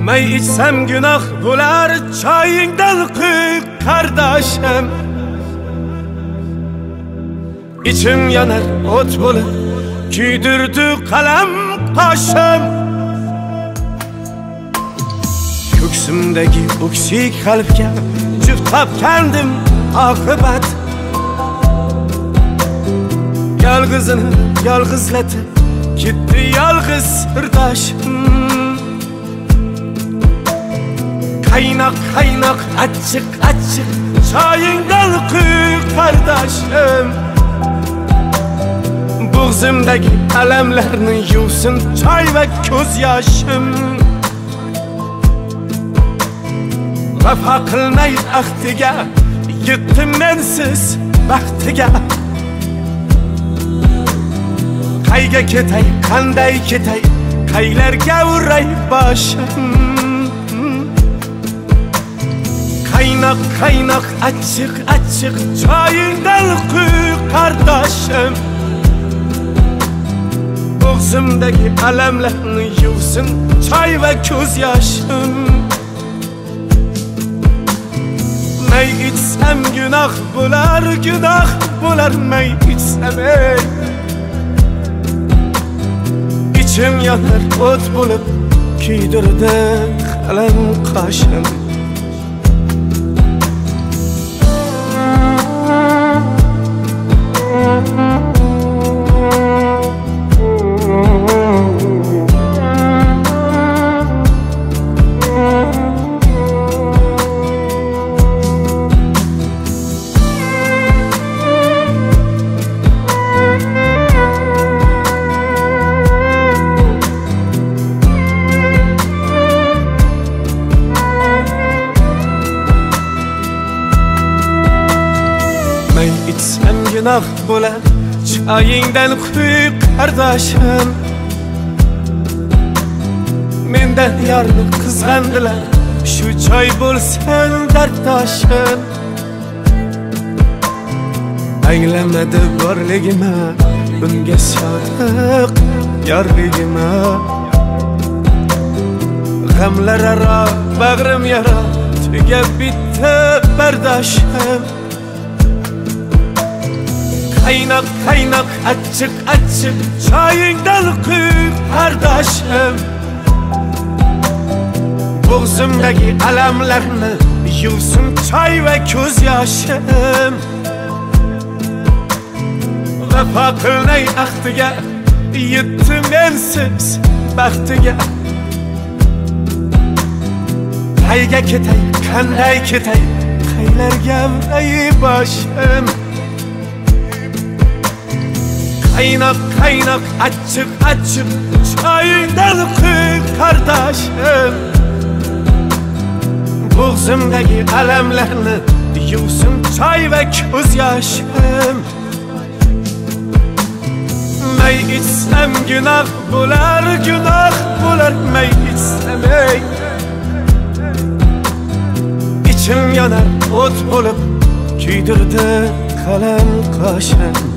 May içsem günah bular, çayingdan quy kardeşim. İçim yanar ot bo'lib, kuydirdi qalam qoshim. Ko'ksimdagi o'ksik qalbga juft topgandim oqibat. Yolg'izini yolg'izlatib ketdi yolg'iz sirdoshim. Qaynoq qaynoq achchiq achchiq choyingdan quy qardoshim. Bo'g'zimdagi alamlarni yuvsin choy va ko'z yoshim. Vafo qilmay ahdiga yetdim mensiz baxtiga. Qayga ketay, qanday ketay, qaylarga uray boshim. Qaynoq qaynoq achchiq achchiq choyingdan quy qardoshim. Bo'g'zimdagi alamlarni yuvsin choy va ko'z yoshim. May içsem günah bular may içsem ey. İçim yanar ot bo'lib, kuydirdi qalam qoshim. May içsem günah bo'lar, choyingdan quy qardoshim. Mendan yorni qizg'andilar, shu choy bo'lsin darddoshim. Anglamadi borligima, bunga sodiq yorligima. G'amlar aro bag'rim yara, tugab bitti bardoshim. Qaynoq qaynoq achchiq achchiq choyingdan quy qardoshim. Bo'g'zimdagi alamlarni yuvsin choy va ko'z yoshim. Vafo qilmay ahdiga yetdim mensiz baxtiga. Qayga ketay, qanday ketay, qaylarga uray boshim. Qaynoq qaynoq achchiq achchiq choyingdan quy qardoshim. Bo'g'zimdagi alamlarni yuvsin choy va ko'z yoshim. May içsem günah bular may içsem ey. İçim yanar ot bo'lib, kuydirdi qalam qoshim.